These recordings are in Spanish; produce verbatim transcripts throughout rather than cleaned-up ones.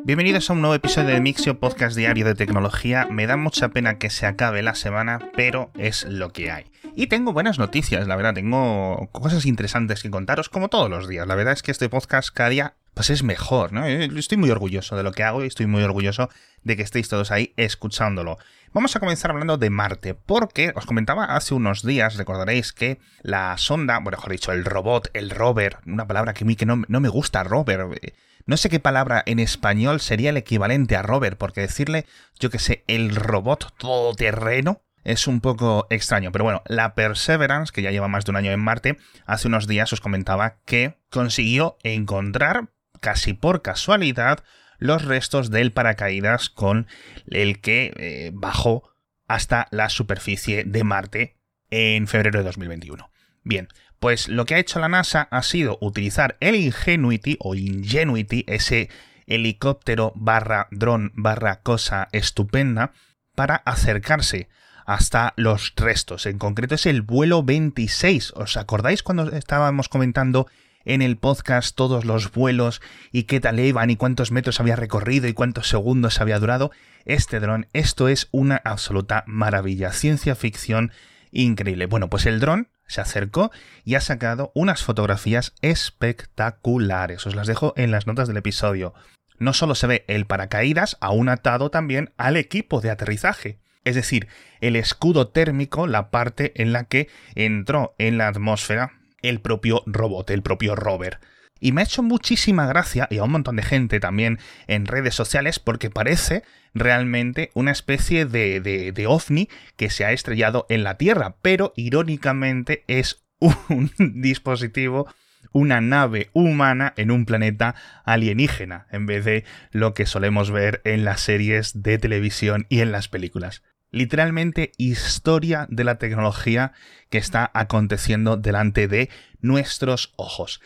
Bienvenidos a un nuevo episodio de Mixio, podcast diario de tecnología. Me da mucha pena que se acabe la semana, pero es lo que hay. Y tengo buenas noticias, la verdad, tengo cosas interesantes que contaros como todos los días. La verdad es que este podcast cada día pues es mejor, ¿no? Estoy muy orgulloso de lo que hago y estoy muy orgulloso de que estéis todos ahí escuchándolo. Vamos a comenzar hablando de Marte, porque os comentaba hace unos días, recordaréis que la sonda, bueno, mejor dicho, el robot, el rover, una palabra que a mí que no, no me gusta, rover. No sé qué palabra en español sería el equivalente a rover, porque decirle, yo que sé, el robot todoterreno es un poco extraño. Pero bueno, la Perseverance, que ya lleva más de un año en Marte, hace unos días os comentaba que consiguió encontrar, casi por casualidad, los restos del paracaídas con el que eh, bajó hasta la superficie de Marte en febrero de dos mil veintiuno. Bien, pues lo que ha hecho la NASA ha sido utilizar el Ingenuity o Ingenuity, ese helicóptero barra dron barra cosa estupenda, para acercarse hasta los restos. En concreto es el vuelo veintiséis. ¿Os acordáis cuando estábamos comentando en el podcast todos los vuelos y qué tal iban y cuántos metros había recorrido y cuántos segundos había durado? Este dron, esto es una absoluta maravilla, ciencia ficción increíble. Bueno, pues el dron se acercó y ha sacado unas fotografías espectaculares. Os las dejo en las notas del episodio. No solo se ve el paracaídas, aún atado también al equipo de aterrizaje. Es decir, el escudo térmico, la parte en la que entró en la atmósfera el propio robot, el propio rover. Y me ha hecho muchísima gracia, y a un montón de gente también en redes sociales, porque parece realmente una especie de, de, de ovni que se ha estrellado en la Tierra, pero irónicamente es un dispositivo, una nave humana en un planeta alienígena, en vez de lo que solemos ver en las series de televisión y en las películas. Literalmente historia de la tecnología que está aconteciendo delante de nuestros ojos.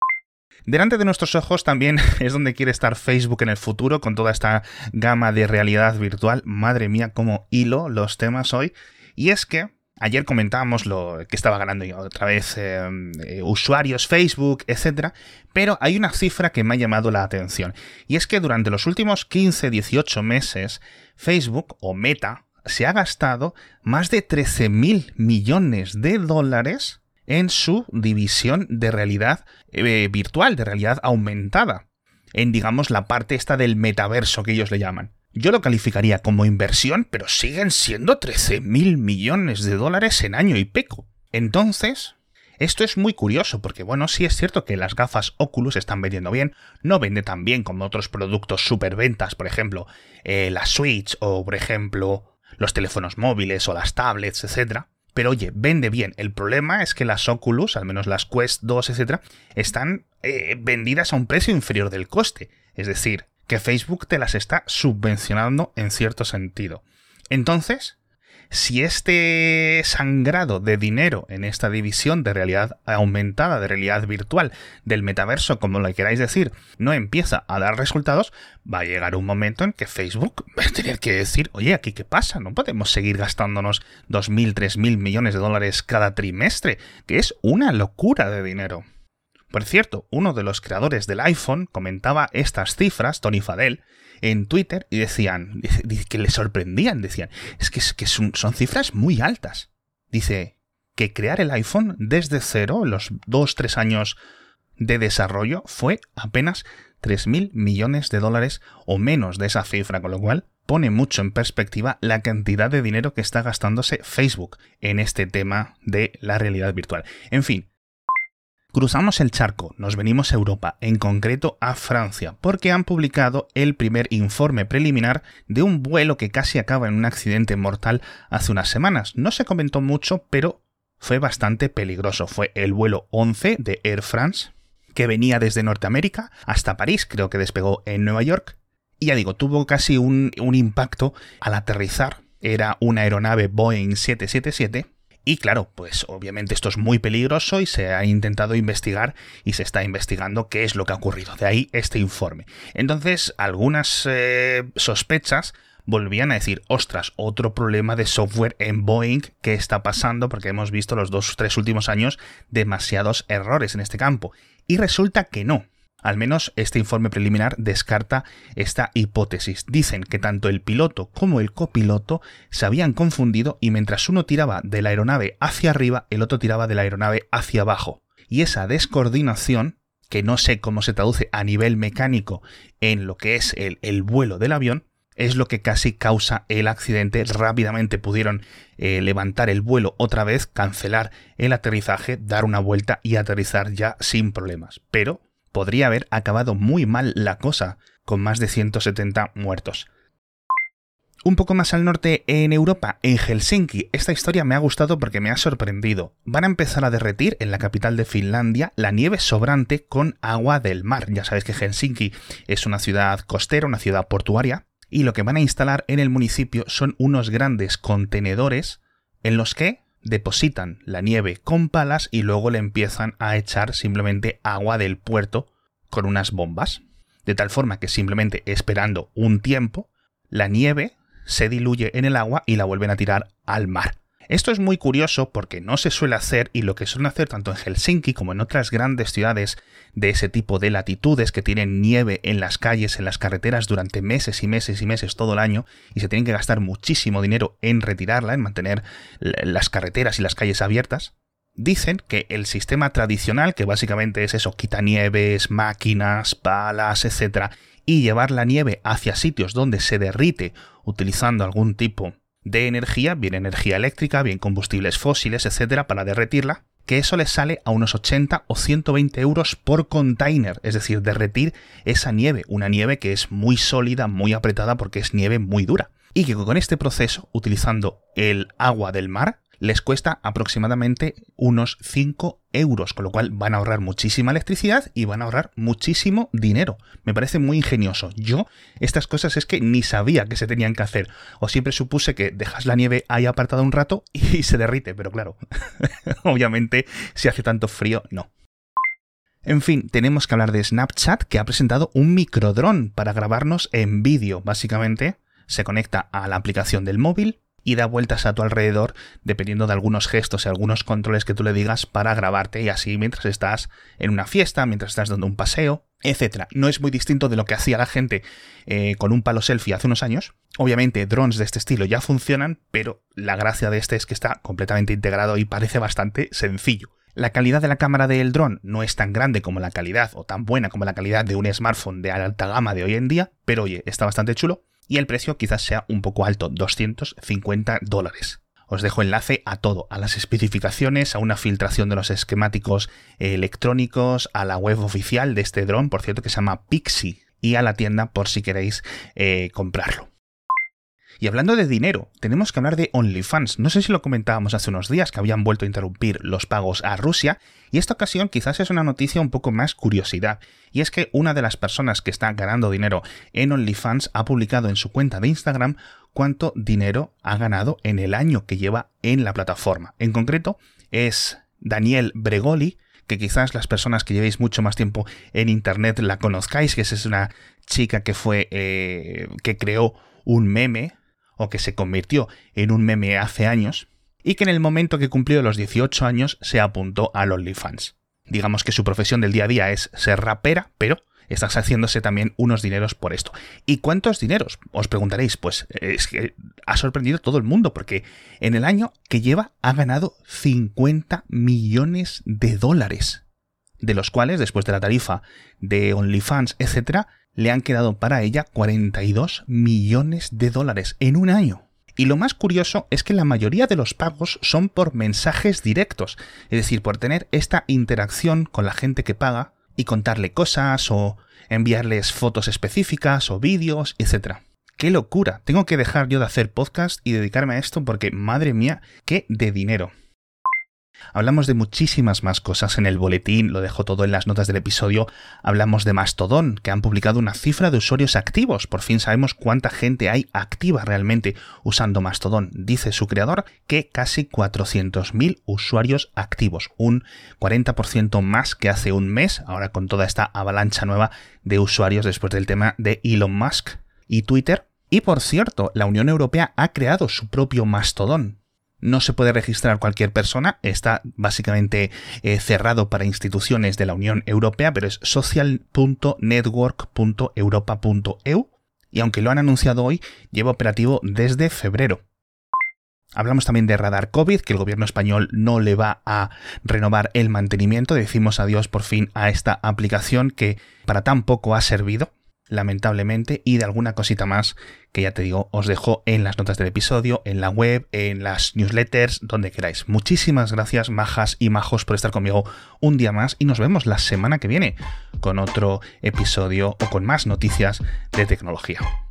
Delante de nuestros ojos también es donde quiere estar Facebook en el futuro, con toda esta gama de realidad virtual. Madre mía, cómo hilo los temas hoy. Y es que ayer comentábamos lo que estaba ganando otra vez eh, eh, usuarios, Facebook, etcétera. Pero hay una cifra que me ha llamado la atención. Y es que durante los últimos quince a dieciocho meses, Facebook o Meta se ha gastado más de trece mil millones de dólares en su división de realidad eh, virtual, de realidad aumentada, en, digamos, la parte esta del metaverso que ellos le llaman. Yo lo calificaría como inversión, pero siguen siendo trece mil millones de dólares en año y pico. Entonces, esto es muy curioso, porque bueno, sí es cierto que las gafas Oculus están vendiendo bien, no vende tan bien como otros productos superventas, por ejemplo, eh, la Switch o, por ejemplo, los teléfonos móviles o las tablets, etcétera. Pero oye, vende bien. El problema es que las Oculus, al menos las Quest dos, etcétera, están eh, vendidas a un precio inferior del coste. Es decir, que Facebook te las está subvencionando en cierto sentido. Entonces, si este sangrado de dinero en esta división de realidad aumentada, de realidad virtual, del metaverso, como lo queráis decir, no empieza a dar resultados, va a llegar un momento en que Facebook va a tener que decir, oye, ¿aquí qué pasa? No podemos seguir gastándonos dos mil, tres mil millones de dólares cada trimestre, que es una locura de dinero. Por cierto, uno de los creadores del iPhone comentaba estas cifras, Tony Fadell, en Twitter y decían, que le sorprendían, decían, es que, es que son, son cifras muy altas. Dice que crear el iPhone desde cero, los dos, tres años de desarrollo, fue apenas tres mil millones de dólares o menos de esa cifra, con lo cual pone mucho en perspectiva la cantidad de dinero que está gastándose Facebook en este tema de la realidad virtual. En fin, cruzamos el charco, nos venimos a Europa, en concreto a Francia, porque han publicado el primer informe preliminar de un vuelo que casi acaba en un accidente mortal hace unas semanas. No se comentó mucho, pero fue bastante peligroso. Fue el vuelo once de Air France, que venía desde Norteamérica hasta París, creo que despegó en Nueva York. Y ya digo, tuvo casi un, un impacto al aterrizar. Era una aeronave Boeing siete siete siete. Y claro, pues obviamente esto es muy peligroso y se ha intentado investigar y se está investigando qué es lo que ha ocurrido. De ahí este informe. Entonces, algunas eh, sospechas volvían a decir, ostras, otro problema de software en Boeing, ¿qué está pasando? Porque hemos visto los dos o tres últimos años demasiados errores en este campo. Y resulta que no. Al menos este informe preliminar descarta esta hipótesis. Dicen que tanto el piloto como el copiloto se habían confundido y mientras uno tiraba de la aeronave hacia arriba, el otro tiraba de la aeronave hacia abajo. Y esa descoordinación, que no sé cómo se traduce a nivel mecánico en lo que es el, el vuelo del avión, es lo que casi causa el accidente. Rápidamente pudieron eh, levantar el vuelo otra vez, cancelar el aterrizaje, dar una vuelta y aterrizar ya sin problemas. Pero podría haber acabado muy mal la cosa, con más de ciento setenta muertos. Un poco más al norte, en Europa, en Helsinki, esta historia me ha gustado porque me ha sorprendido. Van a empezar a derretir en la capital de Finlandia la nieve sobrante con agua del mar. Ya sabéis que Helsinki es una ciudad costera, una ciudad portuaria, y lo que van a instalar en el municipio son unos grandes contenedores en los que depositan la nieve con palas y luego le empiezan a echar simplemente agua del puerto con unas bombas. De tal forma que simplemente esperando un tiempo, la nieve se diluye en el agua y la vuelven a tirar al mar. Esto es muy curioso porque no se suele hacer, y lo que suelen hacer tanto en Helsinki como en otras grandes ciudades de ese tipo de latitudes que tienen nieve en las calles, en las carreteras durante meses y meses y meses todo el año, y se tienen que gastar muchísimo dinero en retirarla, en mantener las carreteras y las calles abiertas. Dicen que el sistema tradicional, que básicamente es eso, quitanieves, máquinas, palas, etcétera, y llevar la nieve hacia sitios donde se derrite utilizando algún tipo de energía, bien energía eléctrica, bien combustibles fósiles, etcétera, para derretirla, que eso les sale a unos ochenta o ciento veinte euros por container, es decir, derretir esa nieve, una nieve que es muy sólida, muy apretada porque es nieve muy dura, y que con este proceso, utilizando el agua del mar, les cuesta aproximadamente unos cinco euros, con lo cual van a ahorrar muchísima electricidad y van a ahorrar muchísimo dinero. Me parece muy ingenioso. Yo, estas cosas es que ni sabía que se tenían que hacer, o siempre supuse que dejas la nieve ahí apartada un rato y se derrite, pero claro, obviamente si hace tanto frío, no. En fin, tenemos que hablar de Snapchat, que ha presentado un microdrón para grabarnos en vídeo. Básicamente se conecta a la aplicación del móvil y da vueltas a tu alrededor dependiendo de algunos gestos y algunos controles que tú le digas para grabarte, y así mientras estás en una fiesta, mientras estás dando un paseo, etcétera. No es muy distinto de lo que hacía la gente eh, con un palo selfie hace unos años. Obviamente drones de este estilo ya funcionan, pero la gracia de este es que está completamente integrado y parece bastante sencillo. La calidad de la cámara del dron no es tan grande como la calidad, o tan buena como la calidad de un smartphone de alta gama de hoy en día, pero oye, está bastante chulo. Y el precio quizás sea un poco alto, doscientos cincuenta dólares. Os dejo enlace a todo, a las especificaciones, a una filtración de los esquemáticos electrónicos, a la web oficial de este dron, por cierto, que se llama Pixie, y a la tienda por si queréis eh, comprarlo. Y hablando de dinero, tenemos que hablar de OnlyFans. No sé si lo comentábamos hace unos días, que habían vuelto a interrumpir los pagos a Rusia, y esta ocasión quizás es una noticia un poco más curiosidad, y es que una de las personas que está ganando dinero en OnlyFans ha publicado en su cuenta de Instagram cuánto dinero ha ganado en el año que lleva en la plataforma. En concreto, es Danielle Bregoli, que quizás las personas que llevéis mucho más tiempo en internet la conozcáis, que es una chica que fue eh, que creó un meme, o que se convirtió en un meme hace años, y que en el momento que cumplió los dieciocho años se apuntó al OnlyFans. Digamos que su profesión del día a día es ser rapera, pero estás haciéndose también unos dineros por esto. ¿Y cuántos dineros? Os preguntaréis. Pues es que ha sorprendido a todo el mundo, porque en el año que lleva ha ganado cincuenta millones de dólares, de los cuales, después de la tarifa de OnlyFans, etcétera, le han quedado para ella cuarenta y dos millones de dólares en un año. Y lo más curioso es que la mayoría de los pagos son por mensajes directos, es decir, por tener esta interacción con la gente que paga y contarle cosas o enviarles fotos específicas o vídeos, etcétera. ¡Qué locura! Tengo que dejar yo de hacer podcast y dedicarme a esto porque, madre mía, qué de dinero. Hablamos de muchísimas más cosas en el boletín, lo dejo todo en las notas del episodio. Hablamos de Mastodon, que han publicado una cifra de usuarios activos. Por fin sabemos cuánta gente hay activa realmente usando Mastodon. Dice su creador que casi cuatrocientos mil usuarios activos, un cuarenta por ciento más que hace un mes, ahora con toda esta avalancha nueva de usuarios después del tema de Elon Musk y Twitter. Y por cierto, la Unión Europea ha creado su propio Mastodon. no se puede registrar cualquier persona, está básicamente eh, cerrado para instituciones de la Unión Europea, pero es social punto network punto europa punto e u y aunque lo han anunciado hoy, lleva operativo desde febrero. Hablamos también de Radar COVID, que el gobierno español no le va a renovar el mantenimiento. Decimos adiós por fin a esta aplicación que para tan poco ha servido, lamentablemente, y de alguna cosita más que ya te digo, os dejo en las notas del episodio, en la web, en las newsletters, donde queráis. Muchísimas gracias, majas y majos, por estar conmigo un día más y nos vemos la semana que viene con otro episodio o con más noticias de tecnología.